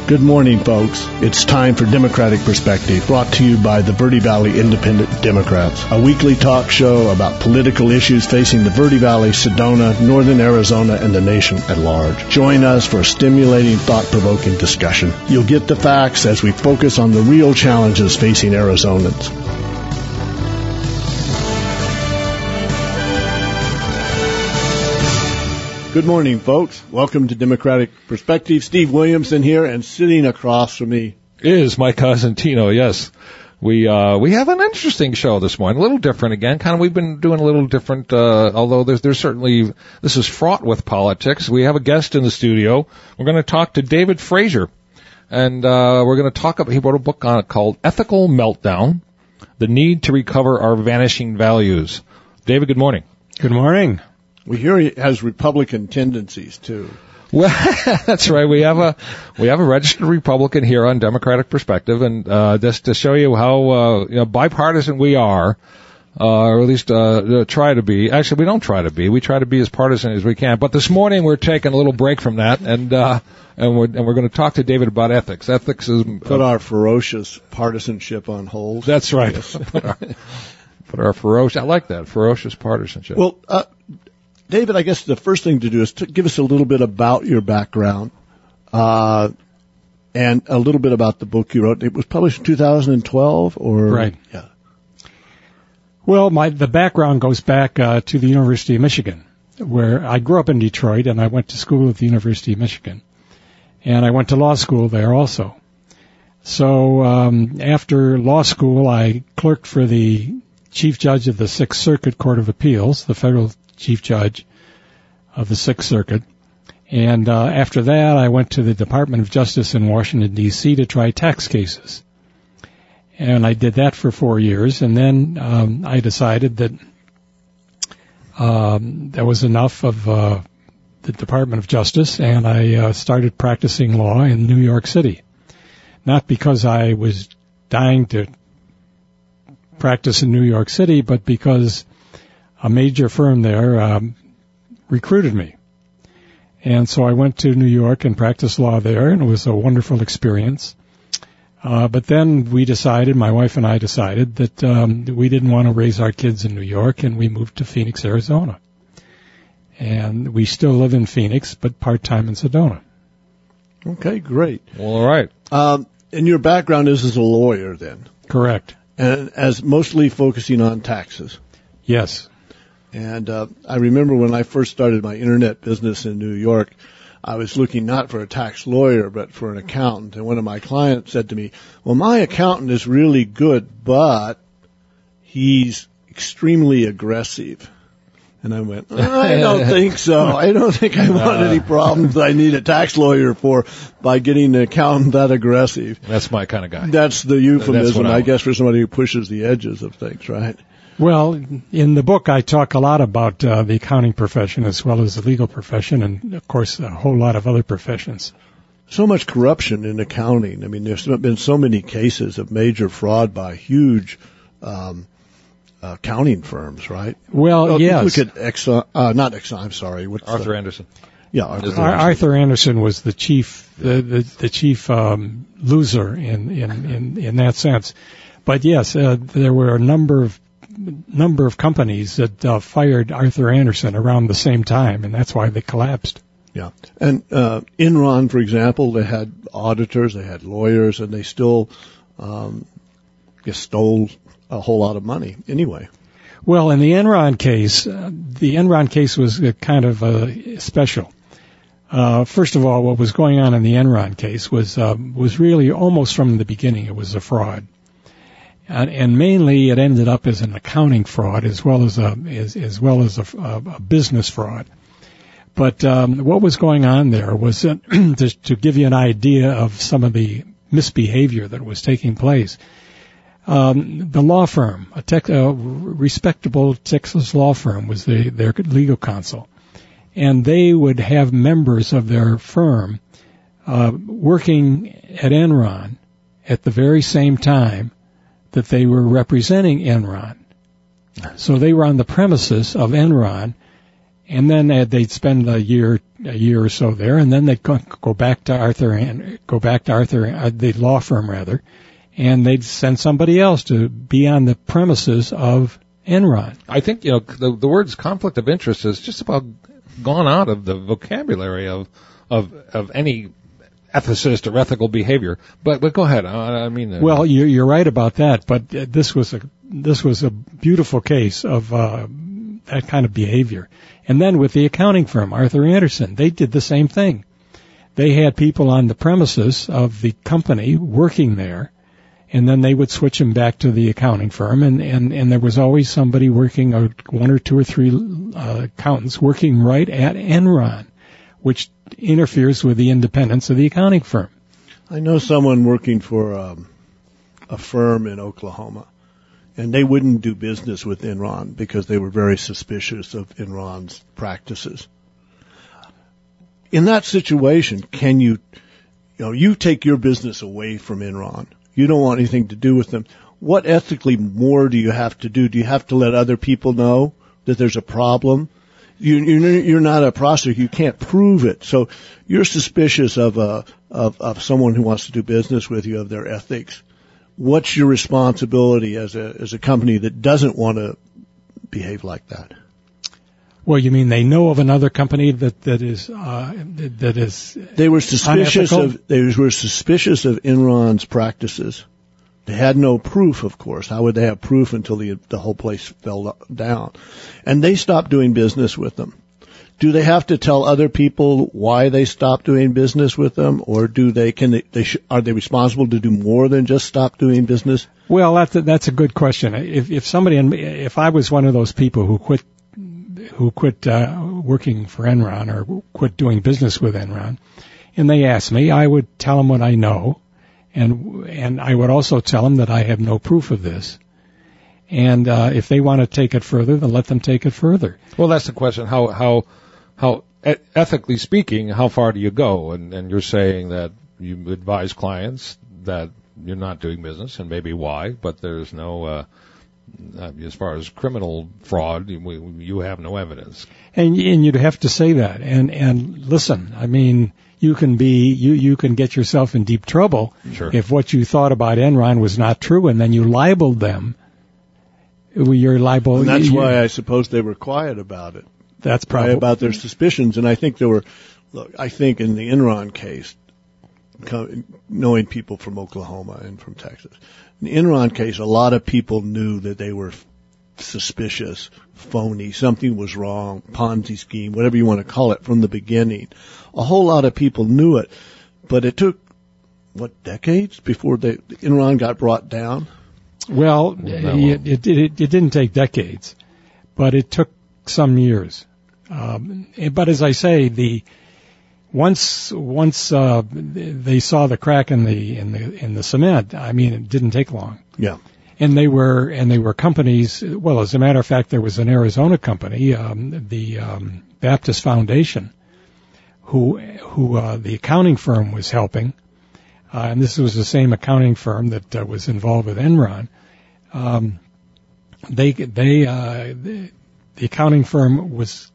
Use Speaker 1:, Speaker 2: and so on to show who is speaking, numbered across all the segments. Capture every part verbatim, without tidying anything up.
Speaker 1: Good morning, folks. It's time for Democratic Perspective, brought to you by the Verde Valley Independent Democrats, a weekly talk show about political issues facing the Verde Valley, Sedona, northern Arizona, and the nation at large. Join us for a stimulating, thought-provoking discussion. You'll get the facts as we focus on the real challenges facing Arizonans. Good morning, folks. Welcome to Democratic Perspective. Steve Williamson here, and sitting across from me
Speaker 2: is my cousin Tino. Yes, we uh, we have an interesting show this morning, a little different again. Kind of, we've been doing a little different. Uh, although there's there's certainly this is fraught with politics. We have a guest in the studio. We're going to talk to David Frazier, and uh, we're going to talk about. He wrote a book on it called "Ethical Meltdown: The Need to Recover Our Vanishing Values." David, good morning.
Speaker 3: Good morning.
Speaker 1: We hear he has Republican tendencies too.
Speaker 2: Well, that's right. We have a we have a registered Republican here on Democratic Perspective, and uh, just to show you how uh, you know, bipartisan we are, uh, or at least uh, try to be. Actually, we don't try to be. We try to be as partisan as we can. But this morning we're taking a little break from that, and uh, and we're and we're going to talk to David about ethics. Ethics is uh,
Speaker 1: put our ferocious partisanship on hold.
Speaker 2: That's right. put, our, put our ferocious. I like that ferocious partisanship.
Speaker 1: Well. Uh, David, I guess the first thing to do is to give us a little bit about your background, uh, and a little bit about the book you wrote. It was published in two thousand twelve, or
Speaker 3: right?
Speaker 1: Yeah.
Speaker 3: Well, my the background goes back uh, to the University of Michigan, where I grew up in Detroit, and I went to school at the University of Michigan, and I went to law school there also. So um, after law school, I clerked for the Chief Judge of the Sixth Circuit Court of Appeals, the federal Chief Judge of the Sixth Circuit. And uh, after that, I went to the Department of Justice in Washington, D C to try tax cases. And I did that for four years, and then um, I decided that um, that was enough of uh, the Department of Justice, and I uh, started practicing law in New York City. Not because I was dying to practice in New York City, but because a major firm there um, recruited me. And so I went to New York and practiced law there, and it was a wonderful experience. Uh, but then we decided, my wife and I decided, that um, we didn't want to raise our kids in New York, and we moved to Phoenix, Arizona. And we still live in Phoenix, but part-time in Sedona.
Speaker 1: Okay, great.
Speaker 2: Well, all right.
Speaker 1: Um, and your background is as a lawyer then?
Speaker 3: Correct.
Speaker 1: And as mostly focusing on taxes?
Speaker 3: Yes.
Speaker 1: And uh, I remember when I first started my internet business in New York, I was looking not for a tax lawyer, but for an accountant. And one of my clients said to me, well, my accountant is really good, but he's extremely aggressive. And I went, I don't think so. I don't think I want any problems I need a tax lawyer for by getting an accountant that aggressive.
Speaker 2: That's my kind of guy.
Speaker 1: That's the euphemism,
Speaker 2: That's I,
Speaker 1: I guess, for somebody who pushes the edges of things, right?
Speaker 3: Well, in the book, I talk a lot about uh, the accounting profession as well as the legal profession and, of course, a whole lot of other professions.
Speaker 1: So much corruption in accounting. I mean, there's been so many cases of major fraud by huge um, accounting firms, right?
Speaker 3: Well,
Speaker 1: oh,
Speaker 3: yes.
Speaker 1: Look at Exxon, uh, not Exxon, I'm sorry. What's
Speaker 2: Arthur
Speaker 1: the,
Speaker 2: Anderson.
Speaker 1: Yeah, Arthur
Speaker 3: Ar-
Speaker 1: Anderson.
Speaker 3: Arthur Anderson was the chief, the, the, the chief um, loser in, in, in, in that sense. But, yes, uh, there were a number of number of companies that uh, fired Arthur Anderson around the same time, and that's why they collapsed.
Speaker 1: Yeah. And uh, Enron, for example, they had auditors, they had lawyers, and they still um, just stole a whole lot of money anyway.
Speaker 3: Well, in the Enron case, uh, the Enron case was uh, kind of uh, special. Uh, first of all, what was going on in the Enron case was uh, was really almost from the beginning it was a fraud. And, and mainly it ended up as an accounting fraud as well as a as, as well as a, a, a business fraud. But um, what was going on there was uh, to, to give you an idea of some of the misbehavior that was taking place. Um, the law firm, a, tech, a respectable Texas law firm, was the, their legal counsel, and they would have members of their firm uh, working at Enron at the very same time that they were representing Enron. So they were on the premises of Enron, And then uh, they'd spend a year, a year or so there, and then they'd go, go back to Arthur and go back to Arthur, uh, the law firm rather, and they'd send somebody else to be on the premises of Enron.
Speaker 2: I think, you know, the, the words conflict of interest is just about gone out of the vocabulary of of of any ethicist or ethical behavior. But but go ahead. I, I mean, uh,
Speaker 3: well, you're, you're right about that. But uh, this was a this was a beautiful case of uh, that kind of behavior. And then with the accounting firm, Arthur Andersen, they did the same thing. They had people on the premises of the company working there, and then they would switch them back to the accounting firm, and, and, and there was always somebody working, or one or two or three uh, accountants working right at Enron, which interferes with the independence of the accounting firm.
Speaker 1: I know someone working for um, a firm in Oklahoma, and they wouldn't do business with Enron because they were very suspicious of Enron's practices. In that situation, can you, you know, you take your business away from Enron. You don't want anything to do with them. What ethically more do you have to do? Do you have to let other people know that there's a problem? You, you're not a prosecutor. You can't prove it. So you're suspicious of a, of, of someone who wants to do business with you, of their ethics. What's your responsibility as a, as a company that doesn't want to behave like that?
Speaker 3: Well, you mean they know of another company that, that is, uh, that is
Speaker 1: They were suspicious
Speaker 3: unethical?
Speaker 1: of, they were suspicious of Enron's practices. They had no proof, of course. How would they have proof until the, the whole place fell down? And they stopped doing business with them. Do they have to tell other people why they stopped doing business with them, or do they, can they, they sh- are they responsible to do more than just stop doing business?
Speaker 3: Well, that's a, that's a good question. If, if somebody, if I was one of those people who quit, who quit, uh, working for Enron or quit doing business with Enron, and they asked me, I would tell them what I know, and, and I would also tell them that I have no proof of this. And, uh, if they want to take it further, then let them take it further.
Speaker 2: well, that's the question. How how how e- ethically speaking, how far do you go? And, and you're saying that you advise clients that you're not doing business, and maybe why, but there's no, uh, uh, as far as criminal fraud, you, you have no evidence.
Speaker 3: And, and you'd have to say that. And, and listen, I mean, you can be, you, you can get yourself in deep trouble
Speaker 2: Sure.
Speaker 3: if what you thought about Enron was not true, and then you libeled them. You're liable.
Speaker 1: And that's
Speaker 3: you,
Speaker 1: why I suppose they were quiet about it.
Speaker 3: That's
Speaker 1: Quiet
Speaker 3: probably
Speaker 1: about their suspicions. And I think there were, look, I think in the Enron case, co- knowing people from Oklahoma and from Texas, in the Enron case, a lot of people knew that they were suspicious, phony, something was wrong, Ponzi scheme, whatever you want to call it, from the beginning. A whole lot of people knew it, but it took, what, decades before they, Enron got brought down?
Speaker 3: Well,
Speaker 2: No.
Speaker 3: it, it, it, it didn't take decades, but it took some years. Um, but as I say, the once once uh, they saw the crack in the in the in the cement, I mean, it didn't take long.
Speaker 1: Yeah.
Speaker 3: And they were and they were companies. Well, as a matter of fact, there was an Arizona company, um, the um, Baptist Foundation, who who uh, the accounting firm was helping. Uh, and this was the same accounting firm that uh, was involved with Enron. Um, they, they, uh, the, the accounting firm was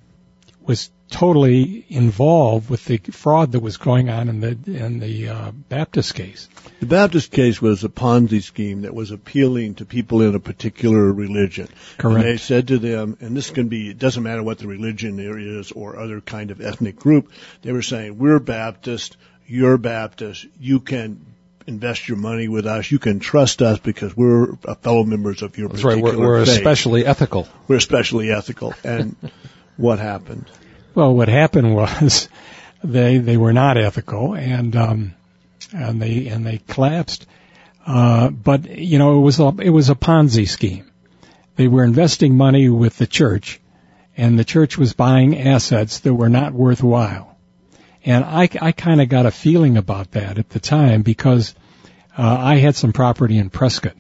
Speaker 3: was totally involved with the fraud that was going on in the in the uh, Baptist case.
Speaker 1: The Baptist case was a Ponzi scheme that was appealing to people in a particular religion.
Speaker 3: Correct.
Speaker 1: And they said to them, and this can be, it doesn't matter what the religion there is or other kind of ethnic group, they were saying, we're Baptist, you're Baptist, you can invest your money with us, you can trust us because we're fellow members of your
Speaker 2: That's right.
Speaker 1: particular
Speaker 2: We're, we're
Speaker 1: faith.
Speaker 2: especially ethical.
Speaker 1: We're especially ethical. And what happened?
Speaker 3: Well, what happened was they they were not ethical, and um, and they and they collapsed. Uh, but you know, it was a it was a Ponzi scheme. They were investing money with the church, and the church was buying assets that were not worthwhile. And I I kind of got a feeling about that at the time because uh, I had some property in Prescott,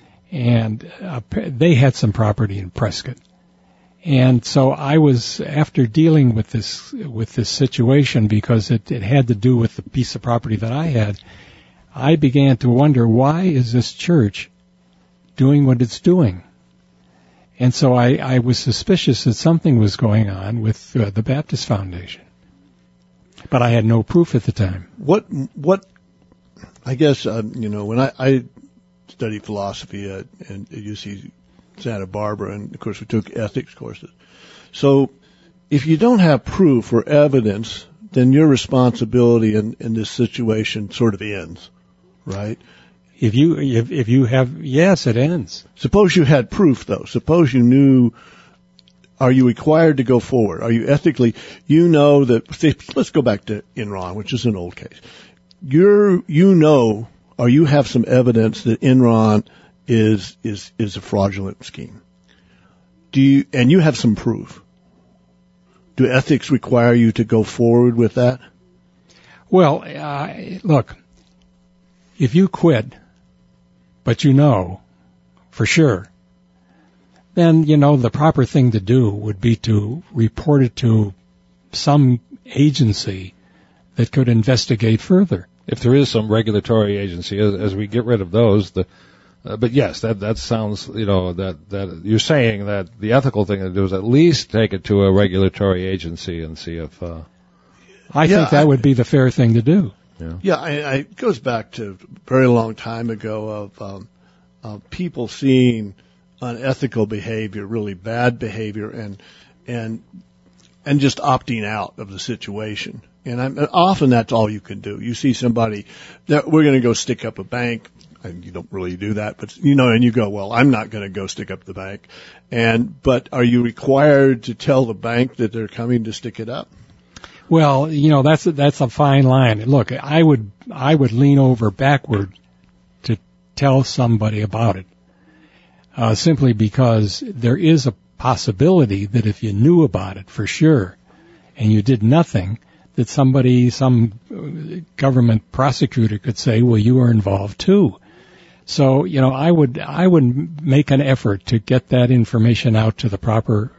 Speaker 3: and uh, they had some property in Prescott. And so I was, after dealing with this, with this situation, because it, it had to do with the piece of property that I had, I began to wonder, why is this church doing what it's doing? And so I, I was suspicious that something was going on with uh, the Baptist Foundation. But I had no proof at the time.
Speaker 1: What, what, I guess, uh, you know, when I, I studied philosophy at, at U C Santa Barbara, and of course we took ethics courses. So if you don't have proof or evidence, then your responsibility in, in this situation sort of ends, right?
Speaker 3: If you, if, if you have, yes, it ends.
Speaker 1: Suppose you had proof though. Suppose you knew, are you required to go forward? Are you ethically, you know that, say, let's go back to Enron, which is an old case. You're, you know, or you have some evidence that Enron is, is, is a fraudulent scheme. Do you, and you have some proof. Do ethics require you to go forward with that?
Speaker 3: Well, uh, look, if you quit, but you know for sure, then, you know, the proper thing to do would be to report it to some agency that could investigate further.
Speaker 2: If there is some regulatory agency, as, as we get rid of those, the Uh, but yes, that that sounds, you know, that that you're saying that the ethical thing to do is at least take it to a regulatory agency and see if. Uh,
Speaker 3: I
Speaker 1: yeah,
Speaker 3: think that
Speaker 1: I,
Speaker 3: would be the fair thing to do.
Speaker 2: Yeah,
Speaker 1: yeah, I, I, it goes back to a very long time ago of um, uh, people seeing unethical behavior, really bad behavior, and and and just opting out of the situation. And I'm, often that's all you can do. You see somebody that we're going to go stick up a bank. And you don't really do that, but you know, and you go, well, I'm not going to go stick up the bank. And, but are you required to tell the bank that they're coming to stick it up?
Speaker 3: Well, you know, that's a, that's a fine line. Look, I would, I would lean over backward to tell somebody about it, uh, simply because there is a possibility that if you knew about it for sure and you did nothing, that somebody, some government prosecutor could say, well, you were involved too. So, you know, I would, I would make an effort to get that information out to the proper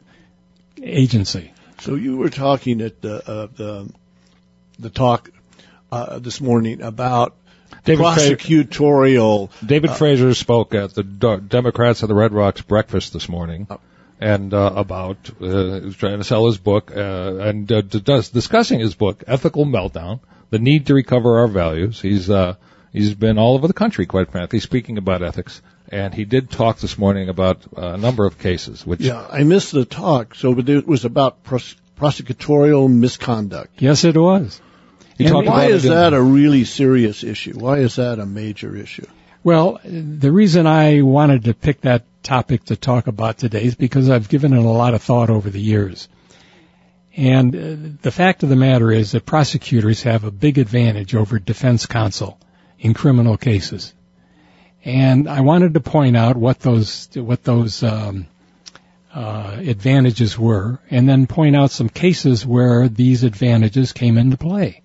Speaker 3: agency.
Speaker 1: So you were talking at the, uh, the, the talk, uh, this morning about David prosecutorial.
Speaker 2: Fra- David uh, Fraser spoke at the D- Democrats of the Red Rocks breakfast this morning. Uh, And uh, about uh, he was trying to sell his book uh, and uh, does, discussing his book, Ethical Meltdown: The Need to Recover Our Values. He's uh, he's been all over the country, quite frankly, speaking about ethics. And he did talk this morning about uh, a number of cases. Which
Speaker 1: yeah, I missed the talk. So, but it was about pros- prosecutorial misconduct.
Speaker 3: Yes, it was.
Speaker 1: He and why is that a really serious issue? Why is that a major issue?
Speaker 3: Well, the reason I wanted to pick that topic to talk about today is because I've given it a lot of thought over the years. And uh, the fact of the matter is that prosecutors have a big advantage over defense counsel in criminal cases. And I wanted to point out what those what those um, uh, advantages were, and then point out some cases where these advantages came into play.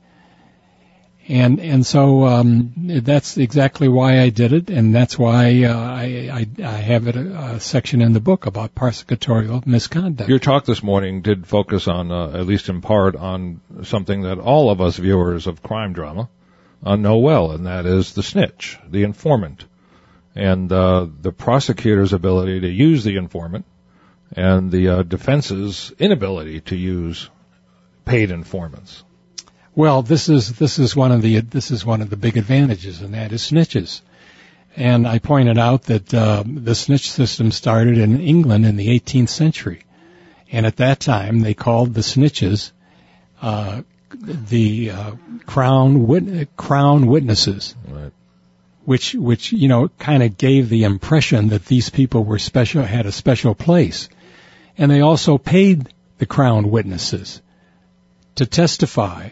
Speaker 3: And and so um, that's exactly why I did it, and that's why uh, I, I I have it a, a section in the book about prosecutorial misconduct.
Speaker 2: Your talk this morning did focus on, uh, at least in part, on something that all of us viewers of crime drama uh, know well, and that is the snitch, the informant, and uh, the prosecutor's ability to use the informant, and the uh, defense's inability to use paid informants.
Speaker 3: Well, this is this is one of the this is one of the big advantages, and that is snitches. And I pointed out that uh, the snitch system started in England in the eighteenth century, and at that time they called the snitches uh, the uh, crown wit- crown witnesses,
Speaker 2: right.
Speaker 3: which which you know kind of gave the impression that these people were special, had a special place, and they also paid the crown witnesses to testify.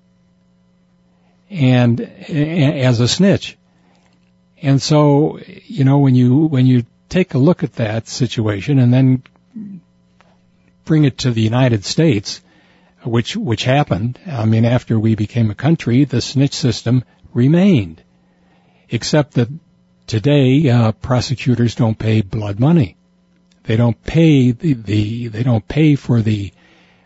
Speaker 3: And, and as a snitch. And so, you know, when you, when you take a look at that situation and then bring it to the United States, which, which happened, I mean, after we became a country, the snitch system remained. Except that today, uh, prosecutors don't pay blood money. They don't pay the, the they don't pay for the,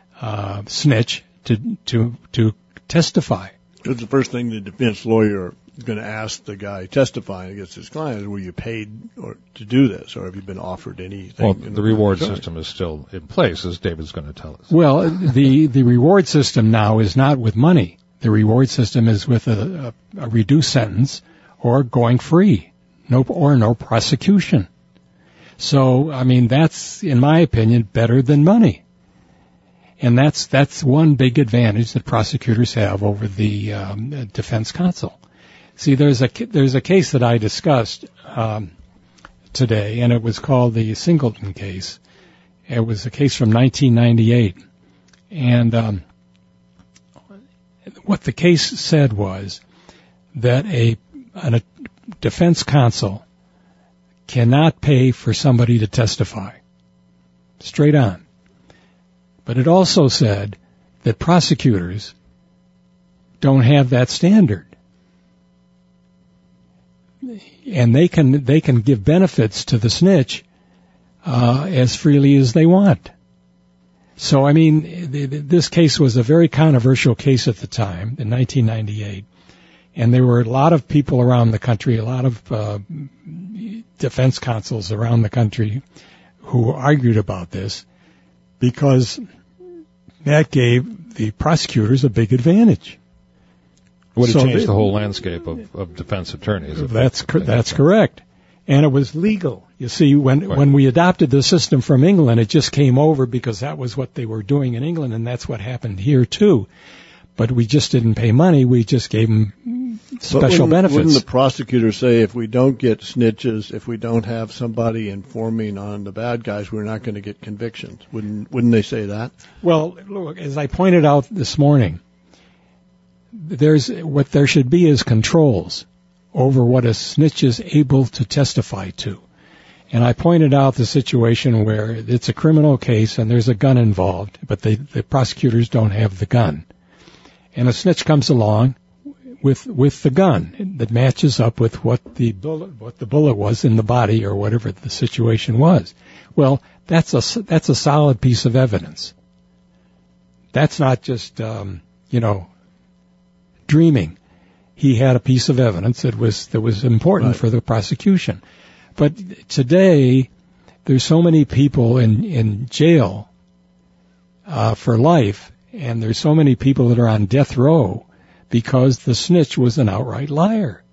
Speaker 3: uh, snitch to, to, to testify.
Speaker 1: Because the first thing the defense lawyer going to ask the guy testifying against his client, were you paid or to do this, or have you been offered anything?
Speaker 2: Well, the reward system is still in place, as David's going to tell us.
Speaker 3: Well, the, the reward system now is not with money. The reward system is with a, a, a reduced sentence or going free, no or no prosecution. So, I mean, that's, in my opinion, better than money. And that's that's one big advantage that prosecutors have over the um, defense counsel. See, there's a there's a case that I discussed um, today, and it was called the Singleton case. It was a case from nineteen ninety-eight, and um, what the case said was that a, a defense counsel cannot pay for somebody to testify, straight on. But it also said that prosecutors don't have that standard. And they can they can give benefits to the snitch uh, as freely as they want. So, I mean, th- th- this case was a very controversial case at the time, in nineteen ninety-eight. And there were a lot of people around the country, a lot of uh, defense counsels around the country who argued about this, because that gave the prosecutors a big advantage.
Speaker 2: It would have
Speaker 3: So
Speaker 2: changed
Speaker 3: they,
Speaker 2: the whole landscape of, of defense attorneys.
Speaker 3: That's cor- that's correct. And it was legal. You see, when right. when we adopted the system from England, it just came over because that was what they were doing in England, and that's what happened here too. But we just didn't pay money. We just gave them special
Speaker 1: wouldn't,
Speaker 3: benefits.
Speaker 1: Wouldn't the prosecutor say, if we don't get snitches, if we don't have somebody informing on the bad guys, we're not going to get convictions? Wouldn't Wouldn't they say that?
Speaker 3: Well, look, as I pointed out this morning, there's what there should be is controls over what a snitch is able to testify to. And I pointed out the situation where it's a criminal case and there's a gun involved, but they, the prosecutors don't have the gun. And a snitch comes along with with the gun that matches up with what the bullet what the bullet was in the body or whatever the situation was. Well, that's a that's a solid piece of evidence. That's not just um, you know dreaming. He had a piece of evidence that was that was important right. for the prosecution. But today, there's so many people in in jail uh, for life. And there's so many people that are on death row because the snitch was an outright liar.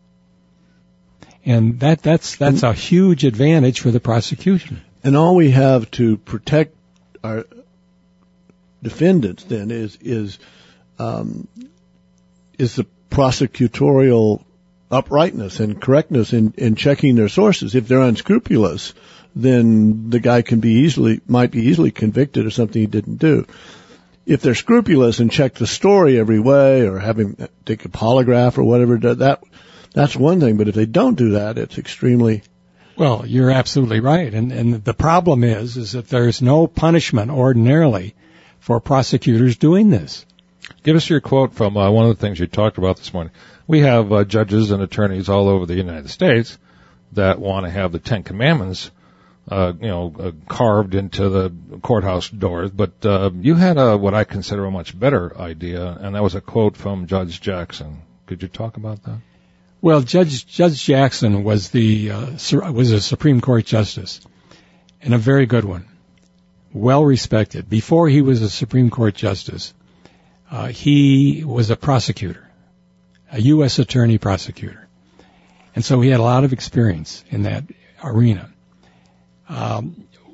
Speaker 3: And that, that's, that's a huge advantage for the prosecution.
Speaker 1: And all we have to protect our defendants then is, is, um, is the prosecutorial uprightness and correctness in, in checking their sources. If they're unscrupulous, then the guy can be easily, might be easily convicted of something he didn't do. If they're scrupulous and check the story every way, or have him take a polygraph or whatever, that that's one thing. But if they don't do that, it's extremely.
Speaker 3: Well, you're absolutely right. And and the problem is, is that there's no punishment ordinarily for prosecutors doing this.
Speaker 2: Give us your quote from uh, one of the things you talked about this morning. We have uh, judges and attorneys all over the United States that want to have the Ten Commandments Uh, you know, uh, carved into the courthouse doors, but uh, you had a what I consider a much better idea, and that was a quote from Judge Jackson. Could you talk about that?
Speaker 3: Well, Judge Judge Jackson was the uh, was a Supreme Court justice, and a very good one, well respected. Before he was a Supreme Court justice, uh, he was a prosecutor, a U S attorney prosecutor, and so he had a lot of experience in that arena. Um,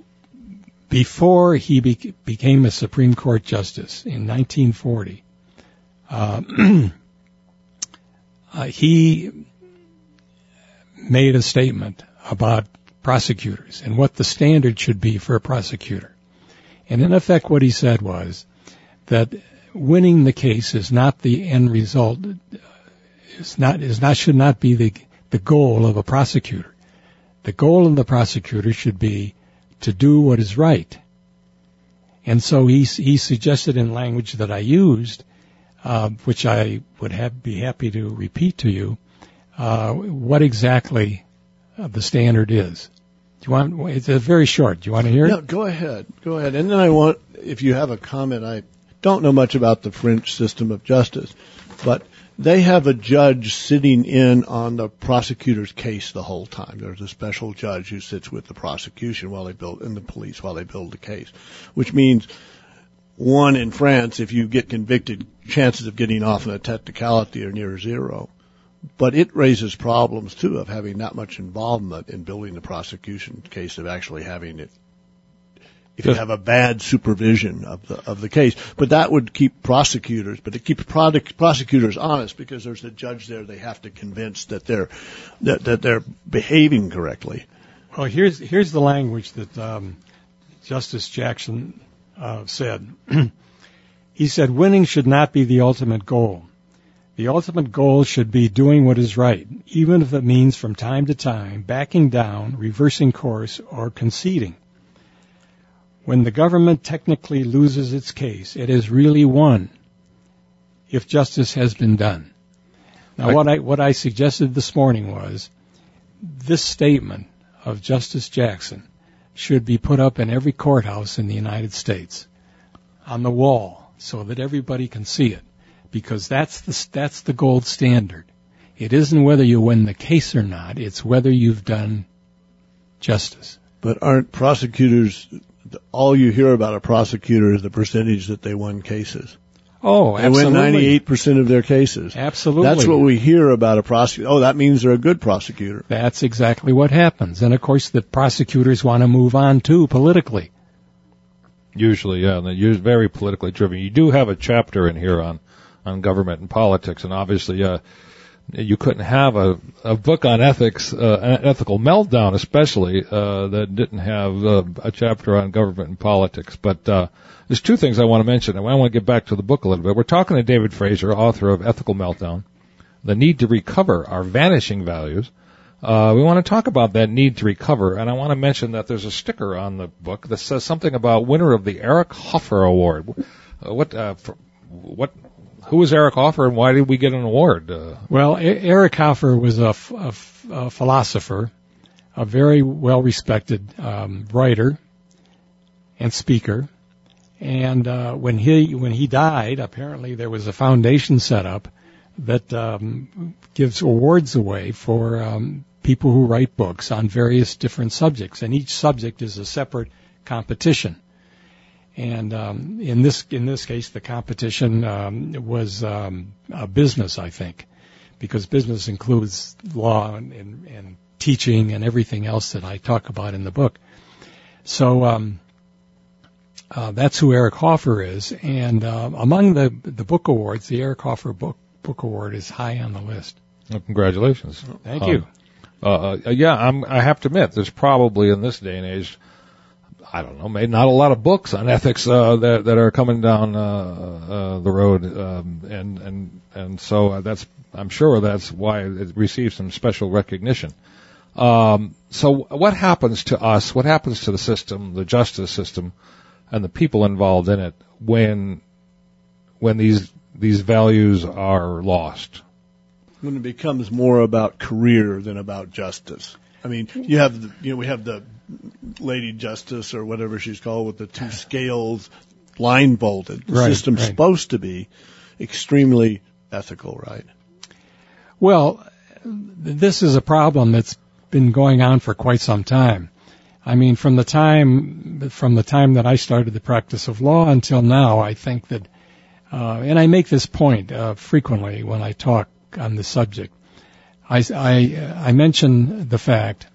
Speaker 3: before he be- became a Supreme Court justice in nineteen forty, uh, uh, he made a statement about prosecutors and what the standard should be for a prosecutor. And in effect, what he said was that winning the case is not the end result. Is not is not should not be the the goal of a prosecutor. The goal of the prosecutor should be to do what is right. And so he, he suggested in language that I used, uh, which I would have, be happy to repeat to you, uh, what exactly uh, the standard is. Do you want? It's a very short. Do you want to hear it?
Speaker 1: No, go ahead. Go ahead. And then I want, if you have a comment, I don't know much about the French system of justice, but they have a judge sitting in on the prosecutor's case the whole time. There's a special judge who sits with the prosecution while they build, and the police while they build the case, which means, one, in France, if you get convicted, chances of getting off on a technicality are near zero. But it raises problems, too, of having that much involvement in building the prosecution case, of actually having it, if you have a bad supervision of the of the case. But that would keep prosecutors, but it keeps product, prosecutors honest, because there's a judge there they have to convince that they're that, that they're behaving correctly.
Speaker 3: Well, here's here's the language that um, Justice Jackson uh, said. He said, winning should not be the ultimate goal. The ultimate goal should be doing what is right, even if it means from time to time backing down, reversing course, or conceding. When the government technically loses its case, it has really won if justice has been done. Now, what I what I suggested this morning was this statement of Justice Jackson should be put up in every courthouse in the United States on the wall so that everybody can see it, because that's the that's the gold standard. It isn't whether you win the case or not, it's whether you've done justice.
Speaker 1: But aren't prosecutors, all you hear about a prosecutor is the percentage that they won cases.
Speaker 3: Oh, absolutely.
Speaker 1: They win ninety-eight percent of their cases.
Speaker 3: Absolutely.
Speaker 1: That's what we hear about a prosecutor. Oh, that means they're a good prosecutor.
Speaker 3: That's exactly what happens. And, of course, the prosecutors want to move on, too, politically.
Speaker 2: Usually, yeah, and they're very politically driven. You do have a chapter in here on, on government and politics, and obviously uh, you couldn't have a, a book on ethics, uh, an ethical meltdown especially, uh, that didn't have uh, a chapter on government and politics. But uh, there's two things I want to mention, and I want to get back to the book a little bit. We're talking to David Fraser, author of Ethical Meltdown, The Need to Recover Our Vanishing Values. Uh, we want to talk about that need to recover, and I want to mention that there's a sticker on the book that says something about winner of the Eric Hoffer Award. Uh, what, uh, for, what, who is Eric Hoffer, and why did we get an award? Uh,
Speaker 3: well, e- Eric Hoffer was a, f- a, f- a philosopher, a very well-respected um, writer and speaker, and uh, when he when he died, apparently there was a foundation set up that um, gives awards away for um, people who write books on various different subjects, and each subject is a separate competition. And um, in this in this case, the competition um, was um, a business, I think, because business includes law and, and, and teaching and everything else that I talk about in the book. So um, uh, that's who Eric Hoffer is, and uh, among the the book awards, the Eric Hoffer book. Book Award is high on the list.
Speaker 2: Well, congratulations.
Speaker 3: Thank
Speaker 2: um,
Speaker 3: you.
Speaker 2: Uh, uh, yeah, I'm, I have to admit, there's probably in this day and age, I don't know, maybe not a lot of books on ethics uh, that that are coming down uh, uh, the road, um, and and and so uh, that's I'm sure that's why it received some special recognition. Um, so what happens to us? What happens to the system, the justice system, and the people involved in it when when these these values are lost?
Speaker 1: When it becomes more about career than about justice. I mean, you have the, you know, we have the Lady Justice or whatever she's called with the two scales blindfolded. The
Speaker 3: right,
Speaker 1: system's
Speaker 3: right.
Speaker 1: supposed to be extremely ethical, right?
Speaker 3: Well, this is a problem that's been going on for quite some time. I mean, from the time from the time that I started the practice of law until now, I think that Uh, and I make this point uh, frequently when I talk on the subject. I, I, I mention the fact,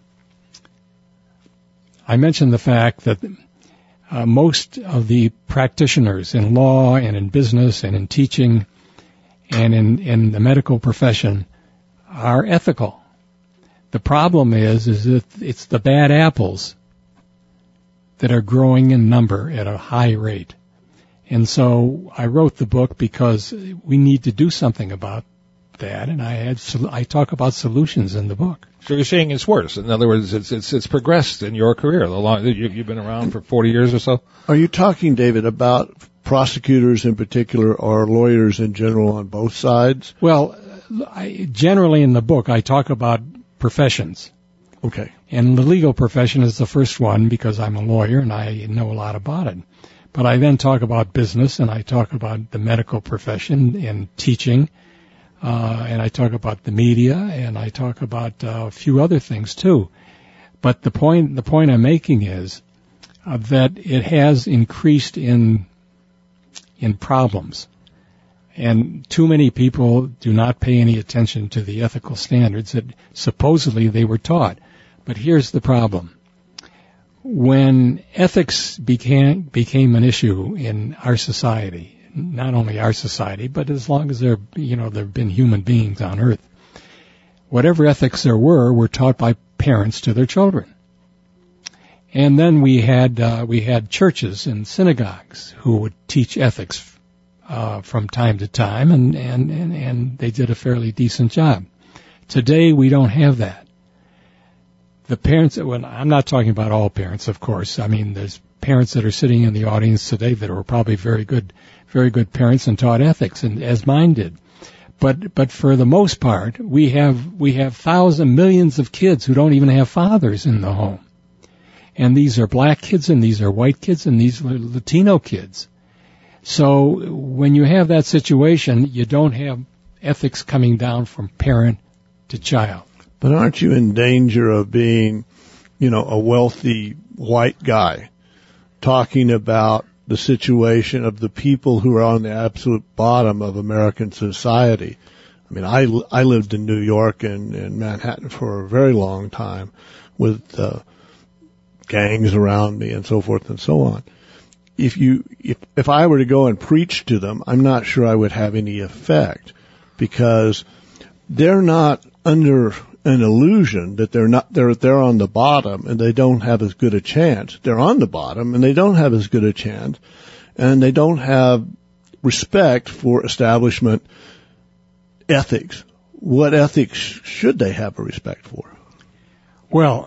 Speaker 3: I mention the fact that uh, most of the practitioners in law and in business and in teaching and in, in the medical profession are ethical. The problem is, is that it's the bad apples that are growing in number at a high rate. And so I wrote the book because we need to do something about that, and I had I talk about solutions in the book.
Speaker 2: So you're saying it's worse. In other words, it's it's it's progressed in your career. The long, you, you've been around for forty years or so.
Speaker 1: Are you talking, David, about prosecutors in particular or lawyers in general on both sides?
Speaker 3: Well, I, generally in the book I talk about professions.
Speaker 1: Okay.
Speaker 3: And the legal profession is the first one because I'm a lawyer and I know a lot about it. But I then talk about business, and I talk about the medical profession and teaching uh, and I talk about the media, and I talk about uh, a few other things too. But the point the point I'm making is uh, that it has increased in in problems. And too many people do not pay any attention to the ethical standards that supposedly they were taught. But here's the problem. When ethics became became an issue in our society, not only our society, but as long as there, you know, there have been human beings on Earth, whatever ethics there were were taught by parents to their children. And then we had uh, we had churches and synagogues who would teach ethics Uh, from time to time, and, and, and, and they did a fairly decent job. Today, we don't have that. The parents, well, I'm not talking about all parents, of course. I mean, there's parents that are sitting in the audience today that were probably very good, very good parents and taught ethics, and as mine did. But, but for the most part, we have, we have thousands, millions of kids who don't even have fathers in the home. And these are black kids, and these are white kids, and these are Latino kids. So when you have that situation, you don't have ethics coming down from parent to child.
Speaker 1: But aren't you in danger of being, you know, a wealthy white guy talking about the situation of the people who are on the absolute bottom of American society? I mean, I, I lived in New York and, and Manhattan for a very long time with uh, gangs around me and so forth and so on. If you, if, if I were to go and preach to them, I'm not sure I would have any effect, because they're not under an illusion that they're not, they're, they're on the bottom and they don't have as good a chance. They're on the bottom and they don't have as good a chance, and they don't have respect for establishment ethics. What ethics should they have a respect for?
Speaker 3: Well,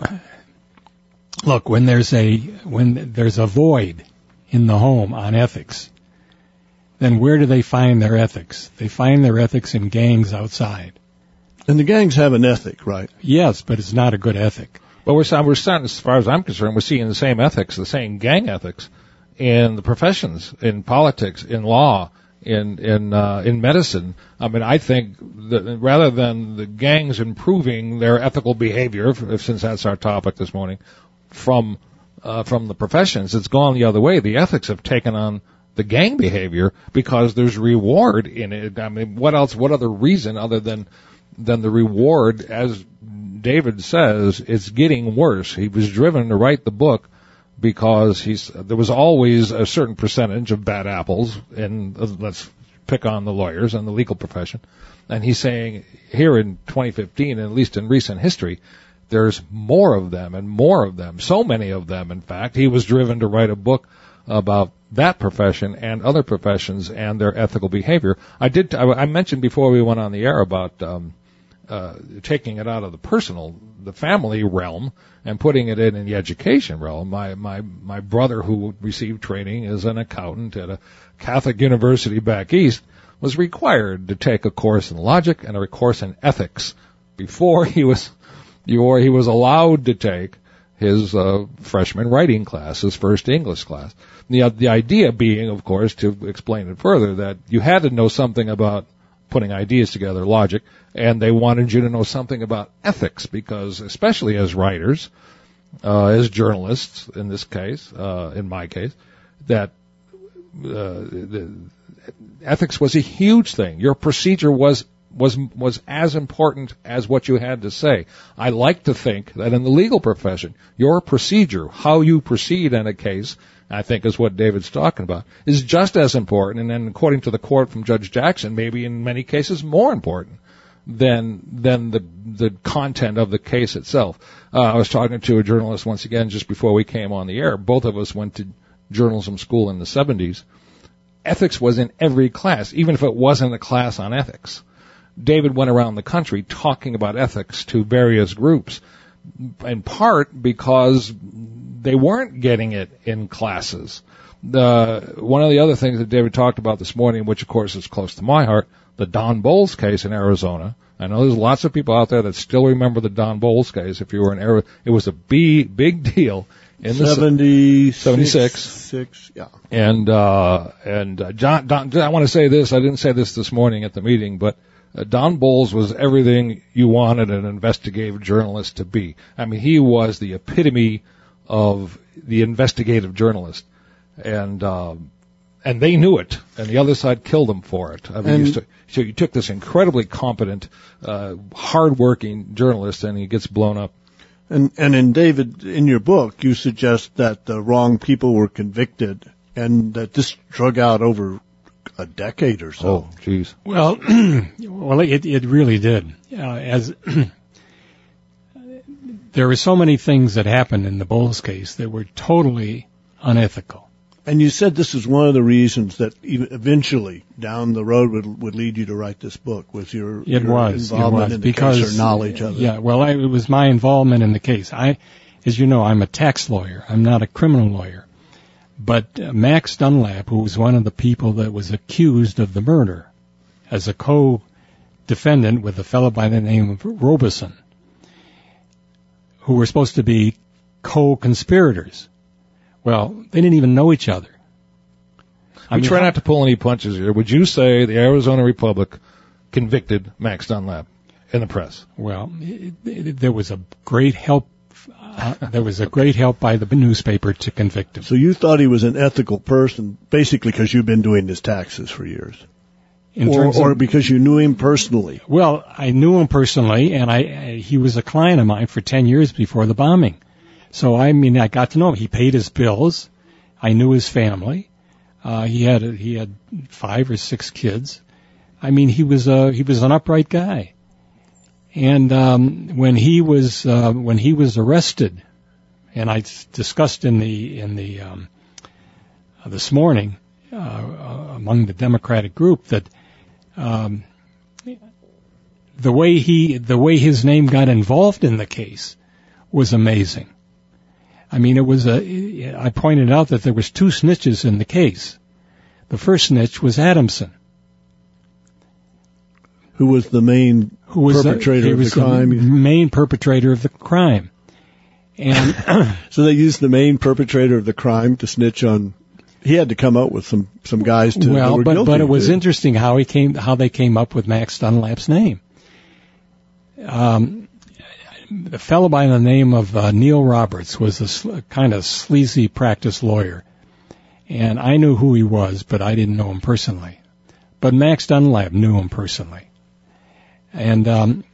Speaker 3: look, when there's a, when there's a void in the home on ethics, then where do they find their ethics? They find their ethics in gangs outside.
Speaker 1: And the gangs have an ethic, right?
Speaker 3: Yes, but it's not a good ethic.
Speaker 2: But we're, we're starting, as far as I'm concerned, we're seeing the same ethics, the same gang ethics in the professions, in politics, in law, in in uh, in medicine. I mean, I think that rather than the gangs improving their ethical behavior, since that's our topic this morning, from Uh, from the professions, it's gone the other way. The ethics have taken on the gang behavior because there's reward in it. I mean, what else, what other reason other than, than the reward? As David says, it's getting worse. He was driven to write the book because he's, there was always a certain percentage of bad apples, and uh, let's pick on the lawyers and the legal profession. And he's saying here in twenty fifteen, at least in recent history, there's more of them and more of them, so many of them, in fact. He was driven to write a book about that profession and other professions and their ethical behavior. I did, I, I mentioned before we went on the air about um, uh, taking it out of the personal, the family realm, and putting it in, in the education realm. My, my, my brother, who received training as an accountant at a Catholic university back east, was required to take a course in logic and a course in ethics before he was Or he was allowed to take his uh, freshman writing class, his first English class. The, the idea being, of course, to explain it further, that you had to know something about putting ideas together, logic, and they wanted you to know something about ethics, because especially as writers, uh, as journalists, in this case, uh, in my case, that uh, the, ethics was a huge thing. Your procedure was was was as important as what you had to say. I like to think that in the legal profession, your procedure, how you proceed in a case, I think is what David's talking about, is just as important, and then according to the court from Judge Jackson, maybe in many cases more important than than the the content of the case itself. Uh, I was talking to a journalist once again just before we came on the air. Both of us went to journalism school in the seventies. Ethics was in every class, even if it wasn't a class on ethics. David went around the country talking about ethics to various groups, in part because they weren't getting it in classes. The, one of the other things that David talked about this morning, which of course is close to my heart, the Don Bowles case in Arizona. I know there's lots of people out there that still remember the Don Bowles case. If you were in Arizona, it was a big, big deal in the
Speaker 1: seventy-six.
Speaker 2: seventy-six.
Speaker 1: Six, yeah.
Speaker 2: And, uh, and, uh, John, Don, I want to say this, I didn't say this this morning at the meeting, but uh, Don Bolles was everything you wanted an investigative journalist to be. I mean, he was the epitome of the investigative journalist, and um, and they knew it, and the other side killed him for it. I mean, you st- so you took this incredibly competent, uh, hard-working journalist, and he gets blown up.
Speaker 1: And, and in David, in your book, you suggest that the wrong people were convicted, and that this drug out over a decade or so.
Speaker 2: Oh, jeez.
Speaker 3: Well, well, it it really did. Uh, as there were so many things that happened in the Bolles case that were totally unethical.
Speaker 1: And you said this is one of the reasons that even eventually down the road would would lead you to write this book, was your,
Speaker 3: It
Speaker 1: your
Speaker 3: was,
Speaker 1: involvement
Speaker 3: it was,
Speaker 1: in the
Speaker 3: because,
Speaker 1: case or knowledge of it.
Speaker 3: Yeah, well, I, it was my involvement in the case. I, as you know, I'm a tax lawyer. I'm not a criminal lawyer. But uh, Max Dunlap, who was one of the people that was accused of the murder, as a co-defendant with a fellow by the name of Robeson, who were supposed to be co-conspirators. Well, they didn't even know each other.
Speaker 2: I mean, try not to pull any punches here. Would you say the Arizona Republic convicted Max Dunlap in the press?
Speaker 3: Well, it, it, there was a great help. Uh, there was a great help by the newspaper to convict him.
Speaker 1: So you thought he was an ethical person, basically because you've been doing his taxes for years,
Speaker 3: in
Speaker 1: or,
Speaker 3: terms
Speaker 1: or
Speaker 3: of,
Speaker 1: because you knew him personally.
Speaker 3: Well, I knew him personally, and I, I he was a client of mine for ten years before the bombing. So I mean, I got to know him. He paid his bills. I knew his family. Uh, he had a, he had five or six kids. I mean, he was a he was an upright guy. And um, when he was uh, when he was arrested, and I discussed in the in the um, uh, this morning uh, uh, among the Democratic group that um, the way he the way his name got involved in the case was amazing. I mean, it was a. I pointed out that there was two snitches in the case. The first snitch was Adamson,
Speaker 1: Who was the main
Speaker 3: who was
Speaker 1: perpetrator
Speaker 3: the, he
Speaker 1: of
Speaker 3: was
Speaker 1: the crime?
Speaker 3: The main perpetrator of the crime, and
Speaker 1: So they used the main perpetrator of the crime to snitch on. He had to come up with some some guys to.
Speaker 3: well,
Speaker 1: that were
Speaker 3: but
Speaker 1: guilty,
Speaker 3: but it was
Speaker 1: did.
Speaker 3: interesting how he came how they came up with Max Dunlap's name. Um, a fellow by the name of uh, Neil Roberts was a sl- kind of sleazy practice lawyer, and I knew who he was, but I didn't know him personally. But Max Dunlap knew him personally, and um,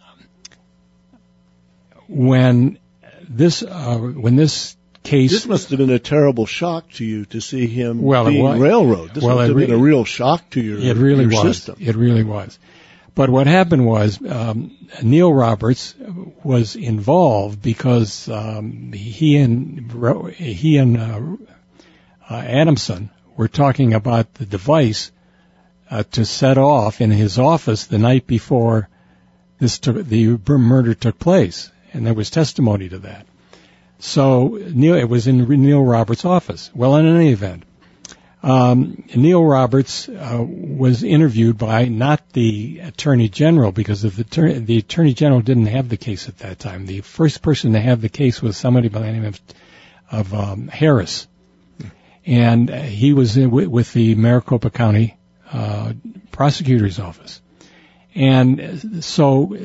Speaker 3: when this uh, when this case
Speaker 1: This must have been a terrible shock to you to see him
Speaker 3: Well, it
Speaker 1: being
Speaker 3: was.
Speaker 1: railroaded. This
Speaker 3: Well,
Speaker 1: must
Speaker 3: it
Speaker 1: have been
Speaker 3: re-
Speaker 1: a real shock to your,
Speaker 3: It really
Speaker 1: your
Speaker 3: was.
Speaker 1: system.
Speaker 3: It really was. But what happened was um, Neil Roberts was involved because um, he and Ro- he and uh, uh, Adamson were talking about the device uh, to set off in his office the night before this took, the murder took place, and there was testimony to that. So Neil, it was in Neil Roberts' office. Well, in any event. Um, Neil Roberts uh, was interviewed by not the Attorney General, because of the, the Attorney General didn't have the case at that time. The first person to have the case was somebody by the name of, of um, Harris, and he was in, with, with the Maricopa County uh, Prosecutor's Office. And so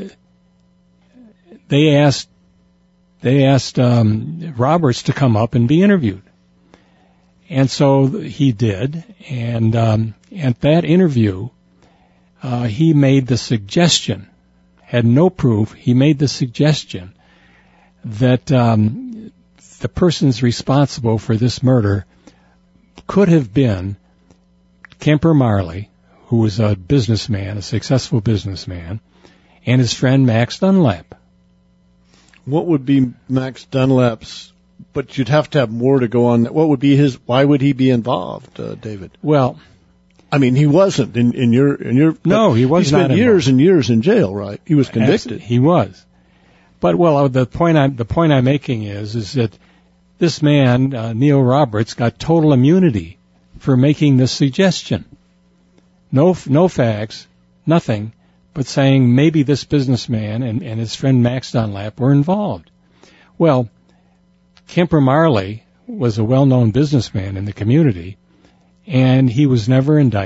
Speaker 3: they asked they asked um, Roberts to come up and be interviewed. And so he did, and um, at that interview, uh, he made the suggestion, had no proof, he made the suggestion that um, the persons responsible for this murder could have been Kemper Marley, who was a businessman, a successful businessman, and his friend Max Dunlap.
Speaker 1: What would be Max Dunlap's? But you'd have to have more to go on. What would be his? Why would he be involved, uh, David?
Speaker 3: Well,
Speaker 1: I mean, he wasn't in, in your in your.
Speaker 3: No, he was
Speaker 1: he spent
Speaker 3: not
Speaker 1: years
Speaker 3: involved.
Speaker 1: and years in jail, right? He was convicted.
Speaker 3: He was. But well, the point I'm the point I'm making is is that this man uh, Neil Roberts got total immunity for making this suggestion. No no facts, nothing, but saying maybe this businessman and, and his friend Max Dunlap were involved. Well, Kemper Marley was a well-known businessman in the community, and he was never indicted.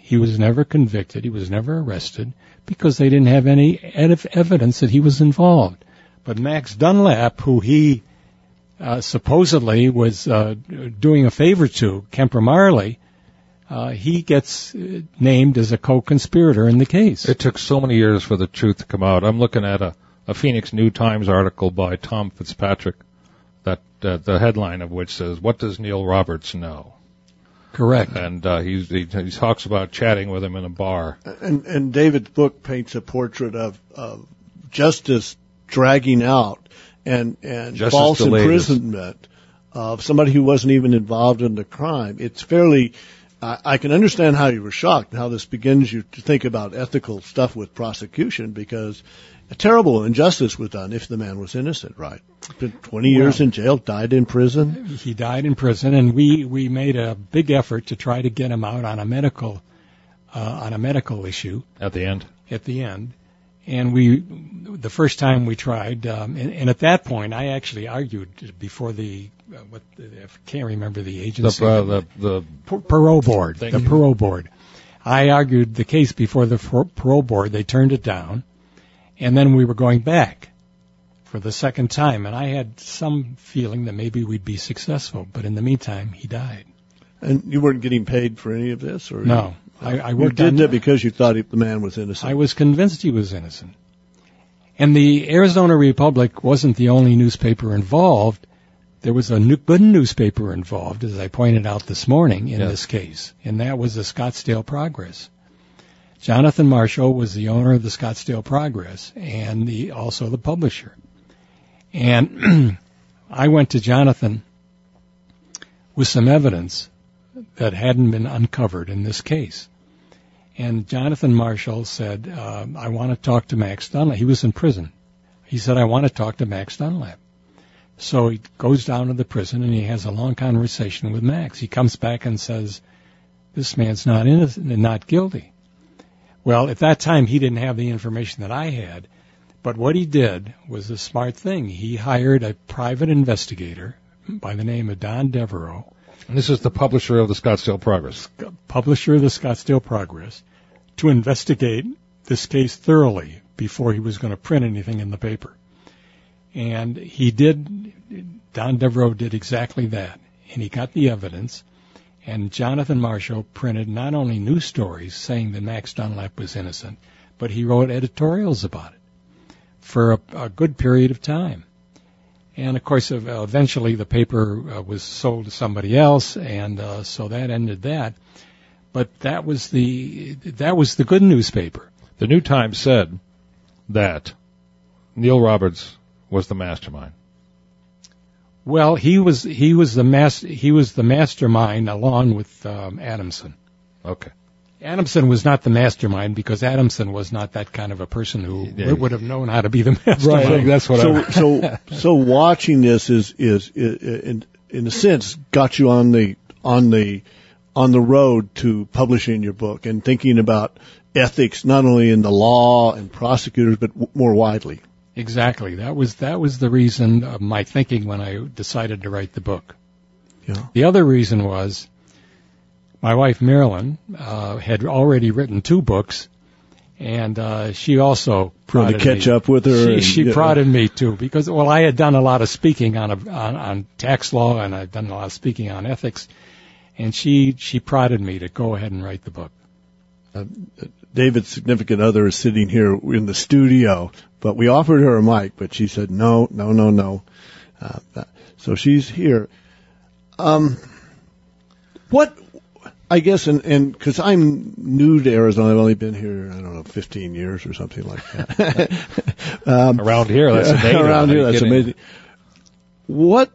Speaker 3: He was never convicted. He was never arrested because they didn't have any ed- evidence that he was involved. But Max Dunlap, who he uh, supposedly was uh, doing a favor to, Kemper Marley, uh, he gets uh, named as a co-conspirator in the case.
Speaker 2: It took so many years for the truth to come out. I'm looking at a, a Phoenix New Times article by Tom Fitzpatrick, that uh, the headline of which says, "What does Neil Roberts know?"
Speaker 3: Correct.
Speaker 2: And uh, he, he he talks about chatting with him in a bar.
Speaker 1: And, and David's book paints a portrait of, of justice dragging out and, and
Speaker 2: Justice
Speaker 1: false
Speaker 2: delayed
Speaker 1: imprisonment of somebody who wasn't even involved in the crime. It's fairly, I, I can understand how you were shocked and how this begins you to think about ethical stuff with prosecution, because a terrible injustice was done if the man was innocent, right? Been twenty years
Speaker 3: Well,
Speaker 1: in jail, died in prison.
Speaker 3: He died in prison, and we, we made a big effort to try to get him out on a medical uh, on a medical issue
Speaker 2: At the end,
Speaker 3: at the end. And we, the first time we tried, um, and, and at that point, I actually argued before the, uh, what I can't remember the agency,
Speaker 2: the uh, the, the
Speaker 3: P- parole board,
Speaker 2: Thank
Speaker 3: the
Speaker 2: you.
Speaker 3: parole board. I argued the case before the par- parole board. They turned it down, and then we were going back for the second time, and I had some feeling that maybe we'd be successful. But in the meantime, he died.
Speaker 1: And you weren't getting paid for any of this? Or
Speaker 3: No, I, I
Speaker 1: you
Speaker 3: worked
Speaker 1: did
Speaker 3: on
Speaker 1: that because you thought he, the man was innocent.
Speaker 3: I was convinced he was innocent. And the Arizona Republic wasn't the only newspaper involved. There was a new, good newspaper involved, as I pointed out this morning, in
Speaker 2: Yes.
Speaker 3: this case, and that was the Scottsdale Progress. Jonathan Marshall was the owner of the Scottsdale Progress and the, also the publisher. And I went to Jonathan with some evidence that hadn't been uncovered in this case. And Jonathan Marshall said, uh, I want to talk to Max Dunlap. He was in prison. He said, I want to talk to Max Dunlap. So he goes down to the prison and he has a long conversation with Max. He comes back and says, this man's not innocent and not guilty. Well, at that time, he didn't have the information that I had. But what he did was a smart thing. He hired a private investigator by the name of Don Devereaux,
Speaker 2: and this is the publisher of the Scottsdale Progress.
Speaker 3: publisher of the Scottsdale Progress, to investigate this case thoroughly before he was going to print anything in the paper. And he did, Don Devereaux did exactly that. And he got the evidence, and Jonathan Marshall printed not only news stories saying that Max Dunlap was innocent, but he wrote editorials about it for a, a good period of time. And, of course, eventually the paper uh, was sold to somebody else, and uh, so that ended that. But that was the that was the good newspaper.
Speaker 2: The New Times said that Neil Roberts was the mastermind.
Speaker 3: Well, he was he was the mas- he was the mastermind along with um, Adamson.
Speaker 2: Okay.
Speaker 3: Adamson was not the mastermind because Adamson was not that kind of a person who
Speaker 2: Yeah.
Speaker 3: would have known how to be the mastermind.
Speaker 2: Right, that's what
Speaker 1: so,
Speaker 2: I...
Speaker 1: so, so watching this is, is, is, in, in a sense, got you on the, on the, on the road to publishing your book and thinking about ethics, not only in the law and prosecutors, but w- more widely.
Speaker 3: Exactly. That was that was the reason of my thinking when I decided to write the book.
Speaker 1: Yeah.
Speaker 3: The other reason was my wife Marilyn uh, had already written two books, and uh, she also
Speaker 1: Trying to
Speaker 3: prodded
Speaker 1: catch
Speaker 3: me.
Speaker 1: up with her.
Speaker 3: She,
Speaker 1: and,
Speaker 3: she
Speaker 1: yeah.
Speaker 3: prodded me too because well, I had done a lot of speaking on, a, on on tax law and I'd done a lot of speaking on ethics, and she she prodded me to go ahead and write the book.
Speaker 1: Uh, David's significant other is sitting here in the studio, but we offered her a mic, but she said no, no, no, no. Uh, so she's here. Um, what, I guess, and, and because I'm new to Arizona, I've only been here, I don't know, fifteen years or something like that. um,
Speaker 2: Around here, that's amazing.
Speaker 1: Around
Speaker 2: Are
Speaker 1: here,
Speaker 2: you
Speaker 1: that's
Speaker 2: kidding?
Speaker 1: amazing. What,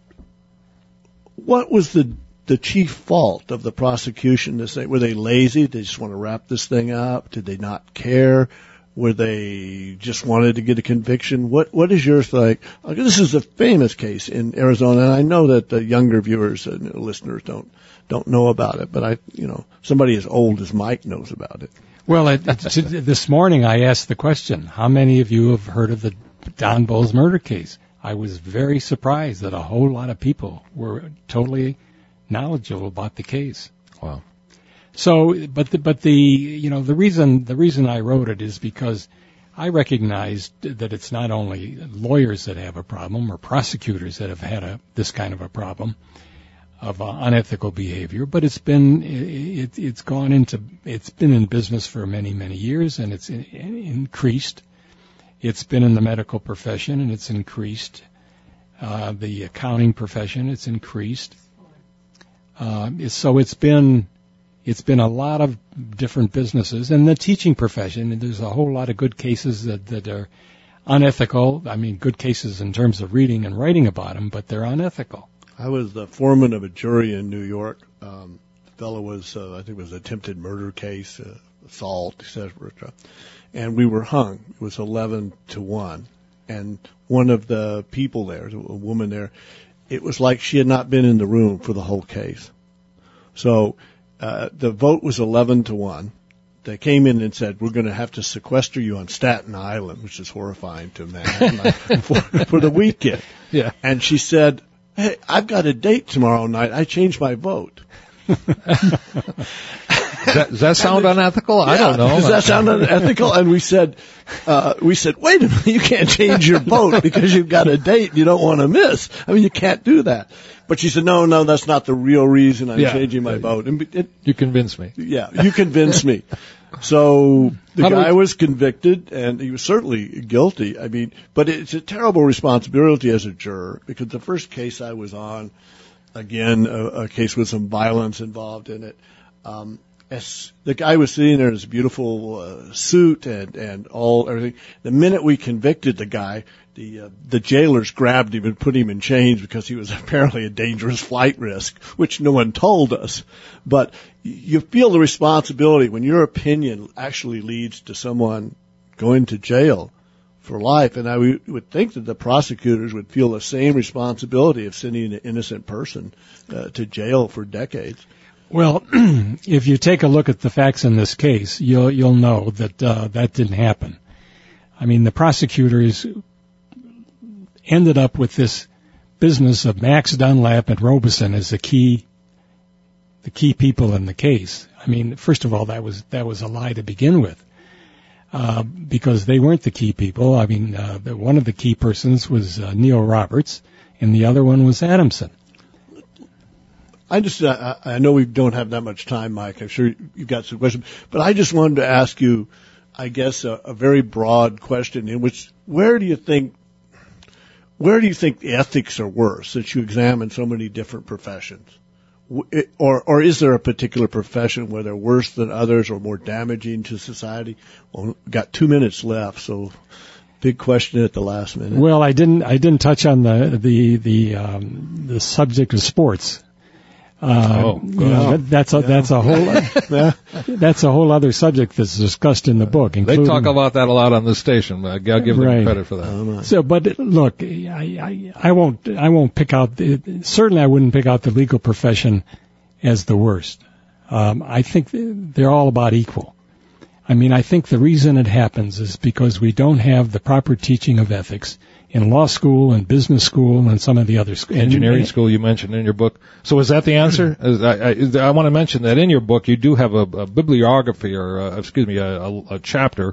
Speaker 1: what was the the chief fault of the prosecution to say? Were they lazy? Did they just want to wrap this thing up? Did they not care? Were they just wanted to get a conviction? What What is yours like? This is a famous case in Arizona, and I know that the younger viewers and listeners don't don't know about it, but I, you know, somebody as old as Mike knows about it.
Speaker 3: Well, it, t- this morning I asked the question, how many of you have heard of the Don Bowles murder case? I was very surprised that a whole lot of people were totally knowledgeable about the case.
Speaker 2: Wow.
Speaker 3: So, but the, but the you know the reason the reason I wrote it is because I recognized that it's not only lawyers that have a problem or prosecutors that have had a this kind of a problem of uh, unethical behavior, but it's been it, it's gone into it's been in business for many many years, and it's in, increased. It's been in the medical profession, and it's increased. Uh, the accounting profession, it's increased. Uh, so it's been it's been a lot of different businesses, and the teaching profession. And there's a whole lot of good cases that that are unethical. I mean, good cases in terms of reading and writing about them, but they're unethical.
Speaker 1: I was the foreman of a jury in New York. Um, the fellow was, uh, I think it was an attempted murder case, uh, assault, et cetera. And we were hung. It was eleven to one. And one of the people there, a woman there, it was like she had not been in the room for the whole case. So uh, the vote was eleven to one. They came in and said, we're going to have to sequester you on Staten Island, which is horrifying to Manhattan, for, for the weekend.
Speaker 2: Yeah.
Speaker 1: And she said, hey, I've got a date tomorrow night. I changed my vote.
Speaker 2: That, does that sound unethical?
Speaker 1: Yeah,
Speaker 2: I don't know.
Speaker 1: Does that sound unethical? And we said, uh, we said, wait a minute, you can't change your vote because you've got a date you don't want to miss. I mean, you can't do that. But she said, no, no, that's not the real reason I'm
Speaker 2: yeah.
Speaker 1: changing my vote. And it,
Speaker 2: you convinced me.
Speaker 1: Yeah, you convinced me. So the
Speaker 2: How
Speaker 1: guy
Speaker 2: we...
Speaker 1: was convicted, and he was certainly guilty. I mean, but it's a terrible responsibility as a juror, because the first case I was on, again, a, a case with some violence involved in it, um, as the guy was sitting there in his beautiful uh, suit and, and all everything. The minute we convicted the guy, the uh, the jailers grabbed him and put him in chains because he was apparently a dangerous flight risk, which no one told us. But you feel the responsibility when your opinion actually leads to someone going to jail for life. And I would think that the prosecutors would feel the same responsibility of sending an innocent person uh, to jail for decades.
Speaker 3: Well, if you take a look at the facts in this case, you'll you'll know that uh, that didn't happen. I mean, the prosecutors ended up with this business of Max Dunlap and Robeson as the key the key people in the case. I mean, first of all, that was that was a lie to begin with, uh, because they weren't the key people. I mean, uh, the, one of the key persons was uh, Neil Roberts, and the other one was Adamson.
Speaker 1: I just, uh, I know we don't have that much time, Mike. I'm sure you've got some questions, but I just wanted to ask you, I guess, a, a very broad question in which, where do you think, where do you think the ethics are worse, that you examine so many different professions? Or, or is there a particular profession where they're worse than others or more damaging to society? Well, we've got two minutes left, so big question at the last minute.
Speaker 3: Well, I didn't, I didn't touch on the, the, the, um, the subject of sports. Uh,
Speaker 2: oh,
Speaker 3: you know, that, that's a, yeah. that's a whole, that's a whole other subject that's discussed in the book.
Speaker 2: They talk about that a lot on this station. I'll give them
Speaker 3: right.
Speaker 2: credit for that. Um,
Speaker 3: so, but look, I, I, I won't, I won't pick out, the, certainly I wouldn't pick out the legal profession as the worst. Um, I think they're all about equal. I mean, I think the reason it happens is because we don't have the proper teaching of ethics in law school and business school and some of the other schools.
Speaker 2: Engineering and, school you mentioned in your book. So is that the answer? I, I, I want to mention that in your book you do have a, a bibliography or, a, excuse me, a, a, a chapter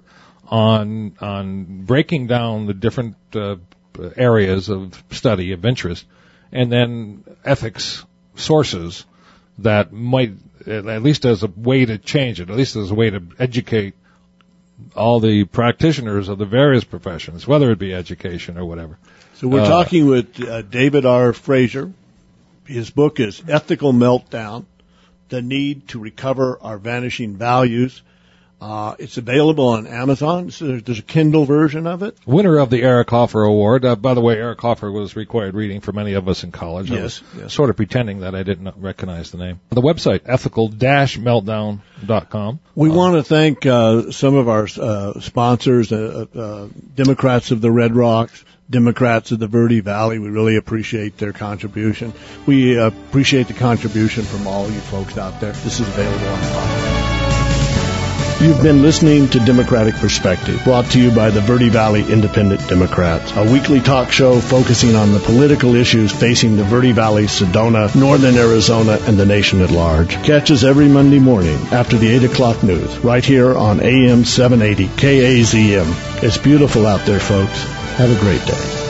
Speaker 2: on on breaking down the different uh, areas of study of interest, and then ethics sources that might, at least as a way to change it, at least as a way to educate all the practitioners of the various professions, whether it be education or whatever.
Speaker 1: So we're
Speaker 2: uh,
Speaker 1: talking with uh, David R. Fraser. His book is Ethical Meltdown, The Need to Recover Our Vanishing Values. Uh, it's available on Amazon. So there's a Kindle version of it.
Speaker 2: Winner of the Eric Hoffer Award. Uh, by the way, Eric Hoffer was required reading for many of us in college.
Speaker 1: Yes,
Speaker 2: I was
Speaker 1: yes.
Speaker 2: sort of pretending that I didn't recognize the name. The website, ethical dash meltdown dot com.
Speaker 1: We
Speaker 2: uh,
Speaker 1: want to thank uh, some of our uh, sponsors, uh, uh, Democrats of the Red Rocks, Democrats of the Verde Valley. We really appreciate their contribution. We uh, appreciate the contribution from all you folks out there. This is available on the podcast. You've been listening to Democratic Perspective, brought to you by the Verde Valley Independent Democrats, a weekly talk show focusing on the political issues facing the Verde Valley, Sedona, northern Arizona, and the nation at large. Catch us every Monday morning after the eight o'clock news, right here on A M seven eighty K A Z M. It's beautiful out there, folks. Have a great day.